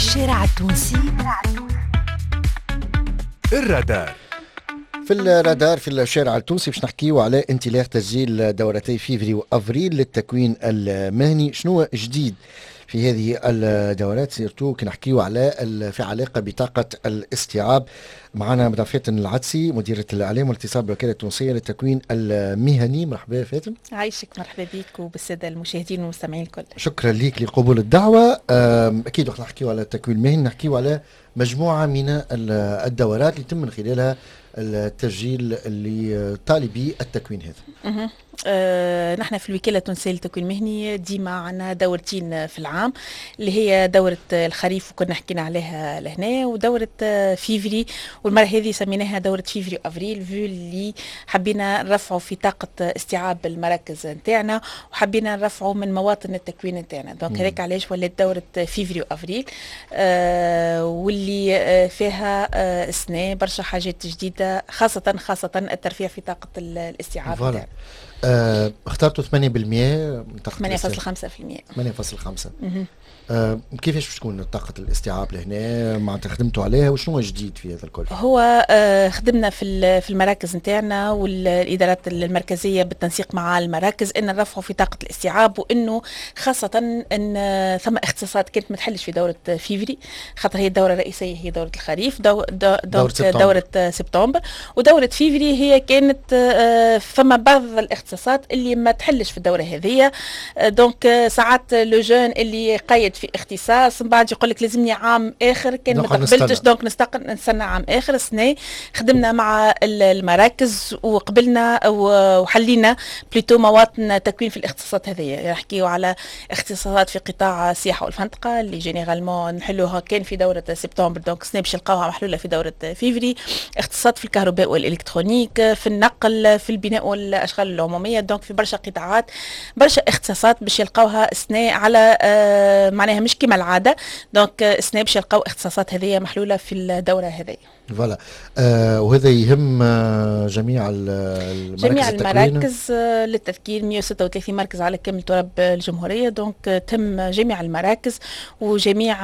الشارع التونسي الرادار. في الرادار في الشارع التونسي باش نحكيو على انطلاق تسجيل دورتي فيفري وافريل للتكوين المهني. شنو جديد في هذه الدورات سيرتو كي نحكيو على في علاقه بطاقه الاستيعاب؟ معنا مدام فاتن العدسي مديره الاعلام والاقتصاد بالوكاله التونسيه للتكوين المهني. مرحبا فاتن. عايشك، مرحبا بك وبالساده المشاهدين والمستمعين الكل. شكرا ليك لقبول الدعوه. اكيد وقت نحكيو على التكوين المهني نحكيو على مجموعه من الدورات اللي يتم من خلالها التسجيل لطالبي التكوين هذا. نحن في الوكالة التونسية للتكوين المهني ديما عنا دورتين في العام، اللي هي دورة الخريف وكنا حكينا عليها لهنا، ودورة فيفري، والمرة هذه سميناها دورة فيفري وأفريل فيو اللي حبينا نرفعوا في طاقة استيعاب المراكز نتاعنا وحبينا نرفعوا من مواطن التكوين نتاعنا. دونك هذاك علاش ولات دورة فيفري وأفريل واللي فيها سنة برشا حاجات جديدة، خاصة الترفيع في طاقة الاستيعاب نتاعنا. اخترتوا 8% من طاقة 8.5%. 8.5. كيفاش باش تكون طاقة الاستيعاب لهنا؟ معناتها خدمتوا عليها وشنو جديد في هذا الكل؟ هو خدمنا في المراكز نتاعنا والإدارات المركزية بالتنسيق مع المراكز ان نرفعوا في طاقة الاستيعاب، وانه خاصة ان ثم اختصاصات كانت ما تحلش في دورة فيفري، خاطر هي الدورة الرئيسية هي دورة الخريف، دورة سبتمبر، ودورة فيفري هي كانت ثم بعض الاختصاصات اللي ما تحلش في الدورة هذه. دونك ساعات لو جون اللي قيد في اختصاص من بعد يقول لك لازمني عام اخر، كان ما تقبلتش دونك نستنى عام اخر السنه. خدمنا مع المراكز وقبلنا وحلينا بليتو مواطن تكوين في الاختصاصات هذه. نحكيو على اختصاصات في قطاع السياحه والفندقه اللي جينيرالمون نحلوها كان في دوره سبتمبر، دونك السنه باش نلقاوها محلوله في دوره فيفري. اختصاصات في الكهرباء والالكترونيك، في النقل، في البناء والاشغال العموميه، دونك في برشا قطاعات برشا اختصاصات باش يلقاوها السنه على معناها مش كما العاده. دونك السنه باش يلقاو اختصاصات هذه محلوله في الدوره هذه. فوالا. وهذا يهم جميع المراكز للتذكير 136 مركز على كامل تراب الجمهوريه. دونك تم جميع المراكز وجميع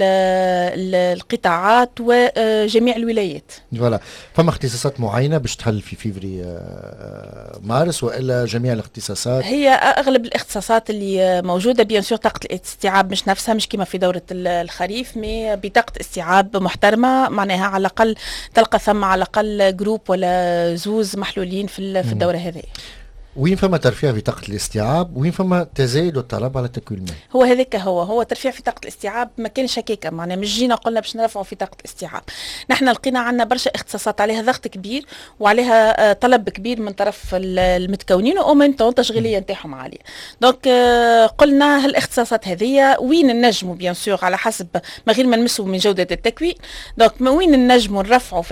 القطاعات وجميع الولايات. فوالا. فما اختصاصات معينه باش تحل في فيفري مارس والا جميع الاختصاصات؟ هي اغلب الاختصاصات اللي موجوده بيان سور طاقه الاستيعاب مش نفسها، مش كما في دوره الخريف، مي بطاقه استيعاب محترمه، معناها على الاقل تلقى ثم على الاقل جروب ولا زوز محلولين في الدوره هذه. وين فما ترفيع في طاقة الاستيعاب وين فما تزايد الطلب على التكوين المهني؟ هو هذاك هو ترفيع في طاقة الاستيعاب. ما كانش هكاكا، معناها مش جينا قلنا باش نرفعوا في طاقة الاستيعاب. نحن لقينا عندنا برشا اختصاصات عليها ضغط كبير وعليها طلب كبير من طرف المتكونين ومن التشغيلية نتاعهم عالية. دونك قلنا هالاختصاصات هذه وين النجموا بيان سور على حسب ما غير ما نمسوا من جودة التكوين. دونك وين النجموا نرفعوا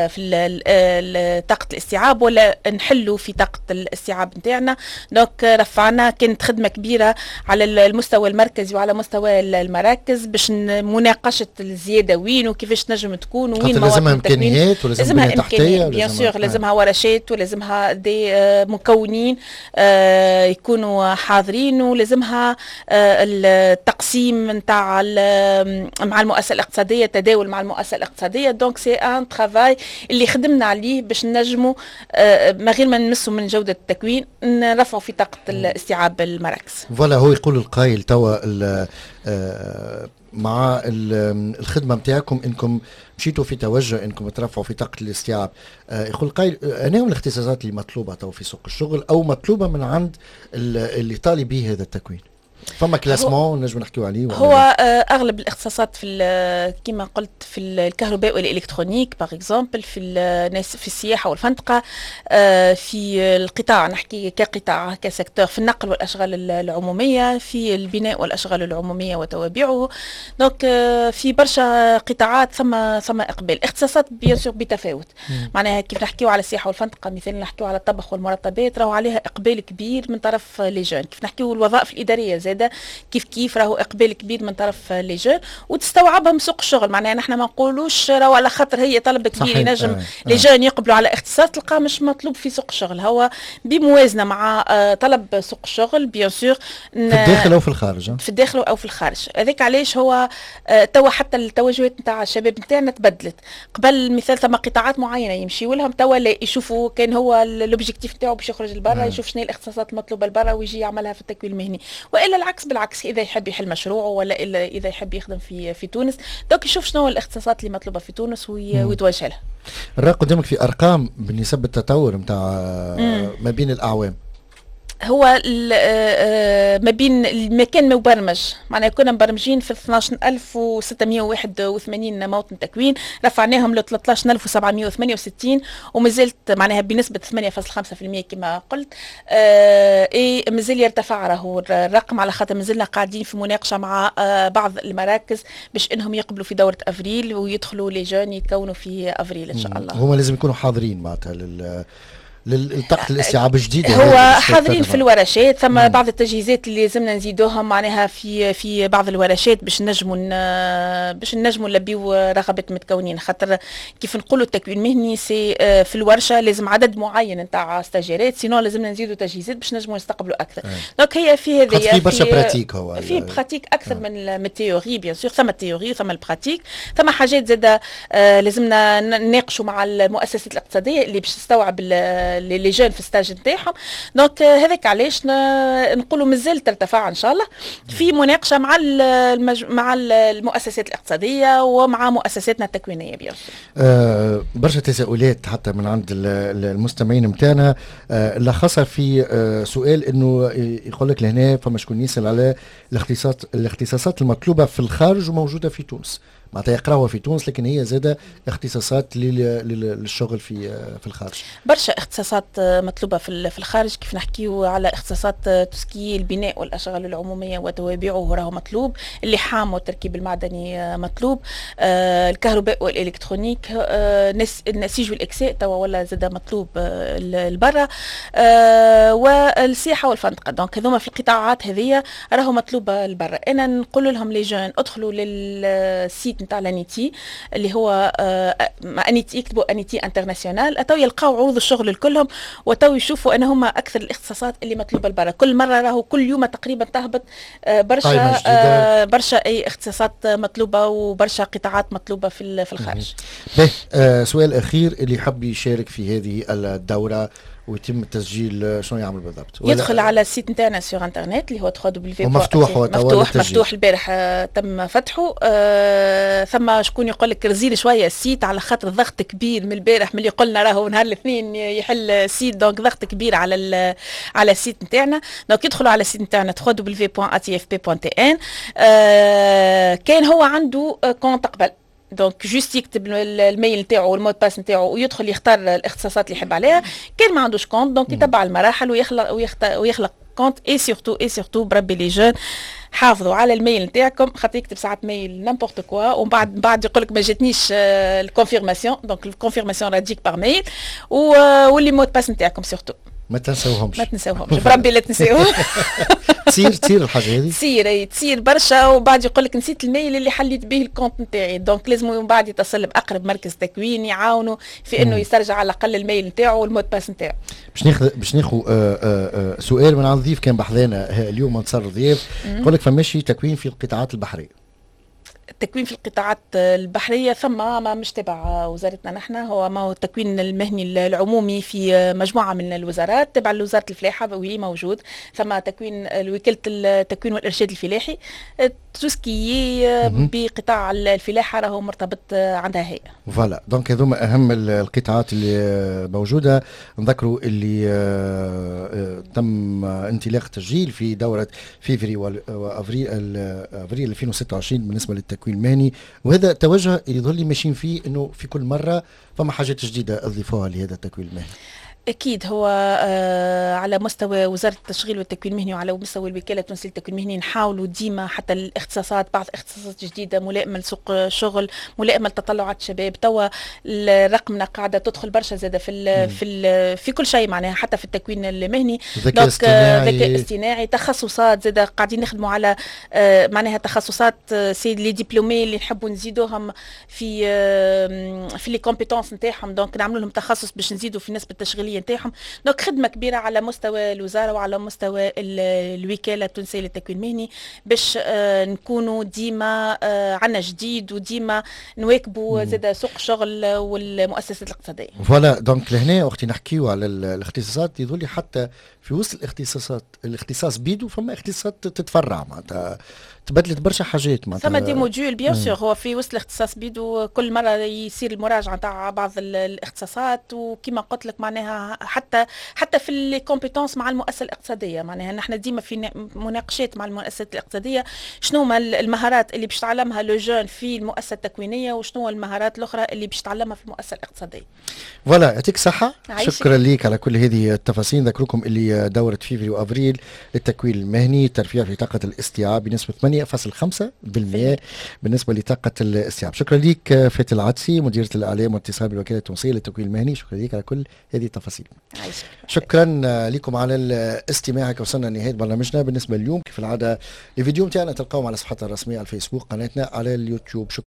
في طاقة الاستيعاب ولا نحلوا في طاقة الاستيعاب نتاعنا. دونك رفعنا، كانت خدمه كبيره على المستوى المركزي وعلى مستوى المراكز باش مناقشه الزياده وين وكيفاش نجم تكون وين لازمها امكانيات ولازمها تحتيه بيان سور، لازمها ورشات ولازمها دي مكونين يكونوا حاضرين، ولازمها التقسيم نتاع مع المؤسسه الاقتصاديه، التداول مع المؤسسه الاقتصاديه. دونك سي ان ترافاي اللي خدمنا عليه باش نجموا ما غير ما نمسوا من جوده التكوين نرفعوا في طاقة الاستيعاب المراكز. فوالا. هو يقول القائل توا مع الخدمة متاعكم انكم مشيتوا في توجه انكم ترفعوا في طاقة الاستيعاب. يقول القائل انا من الاختصاصات اللي مطلوبة توا في سوق الشغل او مطلوبة من عند اللي طالب به هذا التكوين. فما كلاسمون نجم نحكيو عليه؟ هو اغلب الاختصاصات في كما قلت في الكهرباء والالكترونيك باغ اكزومبل، في السياحه والفندقه، في القطاع نحكي كقطاع كسيكتور، في النقل والاشغال العموميه، في البناء والاشغال العموميه وتوابعه. دونك في برشا قطاعات ثم اقبال. اختصاصات بيان سور بتفاوت، معناها كيف نحكيو على السياحه والفندقه مثلا نحكيو على الطبخ والمرطبات راهو عليها اقبال كبير من طرف لي جون. كيف نحكيو الوظائف الاداريه زاده كيف راهو اقبال كبير من طرف لي جون وتستوعبهم سوق الشغل. معناها نحن ما نقولوش راهو على خاطر هي طلب كبير ينجم لي جون يقبلوا على اختصاص تلقاه مش مطلوب في سوق الشغل. هو بموازنه مع طلب سوق الشغل بيان سور في الداخل او في الخارج، في الداخل او في الخارج. هذاك علاش هو توا حتى التوجهات نتاع الشباب نتاعنا تبدلت. قبل مثال ثم قطاعات معينه يمشيوا لهم توا لا يشوفوا كان هو الاوبجيكتيف نتاعو باش يخرج لبرا يشوف شنو الاختصاصات المطلوبه لبرا ويجي يعملها في التكوين المهني، والا العكس بالعكس اذا يحب يحل مشروعه ولا الا اذا يحب يخدم في تونس دوك يشوف شنو الاختصاصات اللي مطلوبه في تونس ويتوجه لها. الراء قدامك في ارقام بالنسبه للتطور نتاع ما بين الاعوام. هو ما بين المكان مبرمج معناها كنا مبرمجين في 12681 موطن تكوين رفعناهم ل 13768 ومازلت معناها بنسبة 8.5% كما قلت. مازال يرتفع راهو الرقم على خاطر مازلنا قاعدين في مناقشة مع بعض المراكز باش انهم يقبلوا في دورة افريل ويدخلوا لي جون يتكونوا في افريل ان شاء الله. هما لازم يكونوا حاضرين معناتها للطاقة الاستيعاب الجديدة. هو حاضرين في الورشات ثم بعض التجهيزات اللي لازمنا نزيدوهم معناها في بعض الورشات باش نجموا نلبيو رغبة متكونين. خاطر كيف نقولوا التكوين المهني سي في الورشة لازم عدد معين نتاع ستاجيرات سينو لازمنا نزيدوا تجهيزات باش نجموا نستقبلوا اكثر. دونك هي في هذه في برشا براتيك، هو في براتيك اكثر من التيوري بيان سور. ثم التيوري ثم البراتيك ثم حاجات زاده لازمنا نناقشوا مع المؤسسات الاقتصادية اللي باش تستوعب لي جون في الستاج نتاعهم. دونك هذاك علاش نقولوا مازال ترتفع ان شاء الله في مناقشه مع المؤسسات الاقتصاديه ومع مؤسساتنا التكوينيه بيان سور. برشا تساؤلات حتى من عند المستمعين نتاعنا، لا خاصه في سؤال انه يقول لك لهنا فما شكون يسال على الاختصاصات المطلوبه في الخارج وموجوده في تونس. معناتها يقراوها في تونس لكن هي زاده اختصاصات للشغل في الخارج. برشا اختصاصات مطلوبه في الخارج. كيف نحكيو على اختصاصات تسكي البناء والاشغال العموميه وتوابعه راهو مطلوب، اللحام والتركيب المعدني مطلوب، الكهرباء والالكترونيك، النسيج والاكساء توا ولا زاده مطلوب لبرا، والسياحه والفندقه. دونك هذوما في القطاعات هذه راهو مطلوبه لبرا. انا نقول لهم لي جون ادخلوا للسيت نتاع لانيتي اللي هو انيتي، يكتبوا انيتي انترناسيونال تو يلقاو عروض الشغل الكلهم وتو يشوفوا ان هما اكثر الاختصاصات اللي مطلوبه لبرا. كل مره راهو كل يوم تقريبا تهبط برشا اي اختصاصات مطلوبه وبرشا قطاعات مطلوبه في الخارج. سؤال اخير، اللي حب يشارك في هذه الدوره ويتم التسجيل شنو يعمل بالضبط؟ يدخل على السيت نتاعنا سور انترنت اللي هو www. مفتوح البارح تم فتحه. ثم شكون يقول لك رزيل شويه السيت على خاطر ضغط كبير من البارح ملي قلنا راهو نهار الاثنين يحل السيت. دونك ضغط كبير على السيت نتاعنا. دونك يدخلوا على السيت نتاعنا www.atfp.tn. كان هو عنده كونت قبل دونك جوست يكتب الميل نتاعو والمود باس نتاعو ويدخل يختار الاختصاصات اللي يحب عليها. كان ما عندوش كونت دونك يتبع المراحل ويخلق كونت. اي سورتو بربي لي جون حافظوا على الميل نتاعكم خاطر يكتب ساعات ميل نيمبورت كوا ومن بعد يقول لك ما جاتنيش الكونفيرماسيون. دونك الكونفيرماسيون راه تجيك باغ ميل واللي مود باس نتاعكم سورتو ما تنساوهمش بربي لا تنساوهم. تصير الحاجه هذه تصير برشا وبعد يقول لك نسيت الميل اللي حليت به الكونت نتاعي. دونك لازم من بعد يتصل باقرب مركز تكوين يعاونوا في انه يسترجع على الاقل الميل نتاعو والمود باس نتاعو. باش ناخذ سؤال من عند ضيف كان بحذانا اليوم انتصار ضيف. يقول لك فماشي تكوين في القطاعات البحريه. التكوين في القطاعات البحرية ثم ما مش تبع وزارتنا نحن. هو ما هو التكوين المهني العمومي في مجموعة من الوزارات تبع لوزارة الفلاحة وهي موجود. ثم تكوين وكالة التكوين والإرشاد الفلاحي تسكي بقطاع الفلاحة راهو مرتبط عندها هيئة. فوالا دونك هذوما أهم القطاعات اللي موجودة. نذكروا اللي تم انطلاق تسجيل في دورة فيفري وأفريل 2026 بالنسبة للتكوين المهني. وهذا توجه يظل ماشيين فيه انه في كل مره فما حاجات جديده اضيفوها لهذا التكوين المهني. أكيد هو على مستوى وزارة التشغيل والتكوين المهني وعلى مستوى الوكالة التونسية للتكوين المهني نحاولوا ديما حتى الاختصاصات، بعض اختصاصات جديدة ملائمة لسوق شغل، ملائمة لتطلعات الشباب. توا رقمنا قاعدة تدخل برشا زادة في كل شيء معناها، حتى في التكوين المهني. ذكاء اصطناعي، ذكاء اصطناعي، تخصصات زادة قاعدين نخدموا على معناها تخصصات سي لي ديبلومي اللي نحبوا نزيدوهم في لي كومبيتونس نتاعهم، دونك نعملوا لهم تخصص باش نزيدوا في نسبة التشغيلية نتاعهم. دونك خدمة كبيرة على مستوى الوزارة وعلى مستوى الوكالة التونسية للتكوين المهني باش نكونوا ديما عنا جديد وديما نواكبوا زاد سوق شغل والمؤسسات الاقتصادية. فوالا دونك لهنا اختي نحكيو على الاختصاصات. يظل لي حتى في وسط الاختصاص بيدو فما اختصاصات تتفرع معناتها تبدلت برشا حاجات معناتها. ثم دي موديول بيان سور، هو في وسط الاختصاص بيدو كل مره يصير المراجعه نتاع بعض الاختصاصات، وكما قلت لك معناها حتى في لي كومبيتونس مع المؤسسه الاقتصاديه. معناها نحن ديما في مناقشات مع المؤسسات الاقتصاديه شنو هما المهارات اللي باش تعلمها لو جون في المؤسسه التكوينيه وشنو المهارات الاخرى اللي باش تعلمها في المؤسسه الاقتصاديه. فوالا يعطيك صحه، شكرا ليك على كل هذه التفاصيل. نذكركم اللي دوره فيفري وافريل للتكوين المهني ترفيع في طاقه الاستيعاب بنسبه 8.5% بالنسبه لطاقه الاستيعاب. شكرا ليك فاتن العدسي مديره الاعلام والاتصال بالوكاله التونسيه للتكوين المهني، شكرا ليك على كل هذه التفاصيل. شكرا لكم على الاستماع. وصلنا لنهايه برنامجنا بالنسبه اليوم. كيف العاده الفيديو نتاعنا تلقاوه على صفحتنا الرسميه على الفيسبوك، قناتنا على اليوتيوب. شكرا.